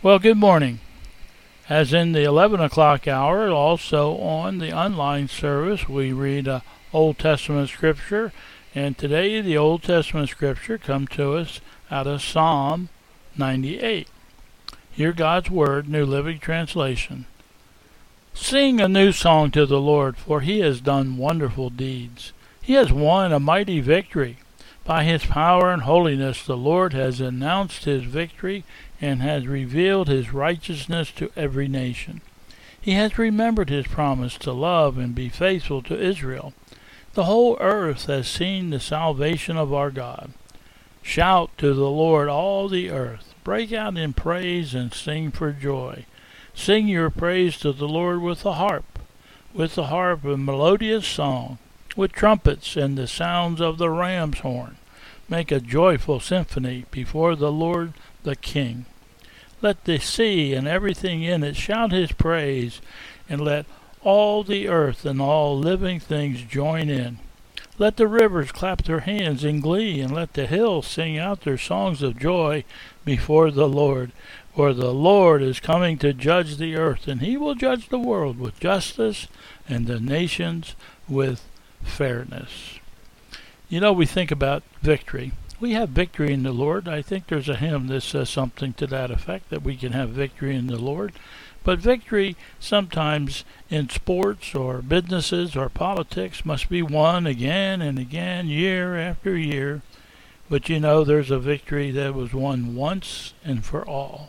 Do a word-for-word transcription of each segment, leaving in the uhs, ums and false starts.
Well, good morning. As in the eleven o'clock hour, also on the online service, we read uh, Old Testament Scripture. And today the Old Testament Scripture come to us out of Psalm ninety-eight. Hear God's Word, New Living Translation. Sing a new song to the Lord, for He has done wonderful deeds. He has won a mighty victory. By His power and holiness the Lord has announced His victory and has revealed His righteousness to every nation. He has remembered His promise to love and be faithful to Israel. The whole earth has seen the salvation of our God. Shout to the Lord, all the earth. Break out in praise and sing for joy. Sing your praise to the Lord with the harp, with the harp a melodious song, with trumpets and the sounds of the ram's horn. Make a joyful symphony before the Lord the King. Let the sea and everything in it shout His praise, and let all the earth and all living things join in. Let the rivers clap their hands in glee, and let the hills sing out their songs of joy before the Lord. For the Lord is coming to judge the earth, and He will judge the world with justice and the nations with fairness. You know, we think about victory. We have victory in the Lord. I think there's a hymn that says something to that effect, that we can have victory in the Lord. But victory sometimes in sports or businesses or politics must be won again and again, year after year. But you know, there's a victory that was won once and for all.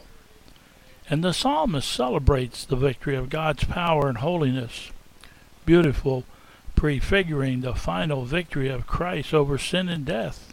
And the psalmist celebrates the victory of God's power and holiness. Beautiful, prefiguring the final victory of Christ over sin and death.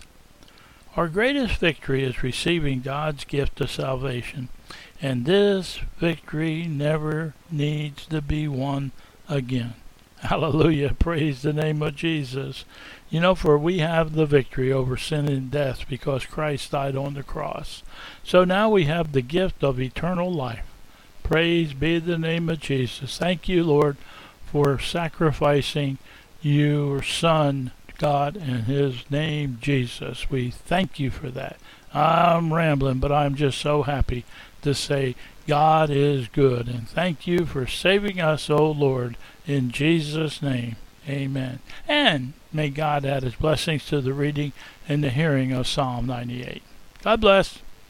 Our greatest victory is receiving God's gift of salvation, and this victory never needs to be won again. Hallelujah, praise the name of Jesus. You know, for we have the victory over sin and death because Christ died on the cross. So now we have the gift of eternal life. Praise be the name of Jesus. Thank you, Lord, for sacrificing your Son, God, and His name, Jesus. We thank you for that. I'm rambling, but I'm just so happy to say God is good. And thank you for saving us, O Lord, in Jesus' name. Amen. And may God add His blessings to the reading and the hearing of Psalm ninety-eight. God bless.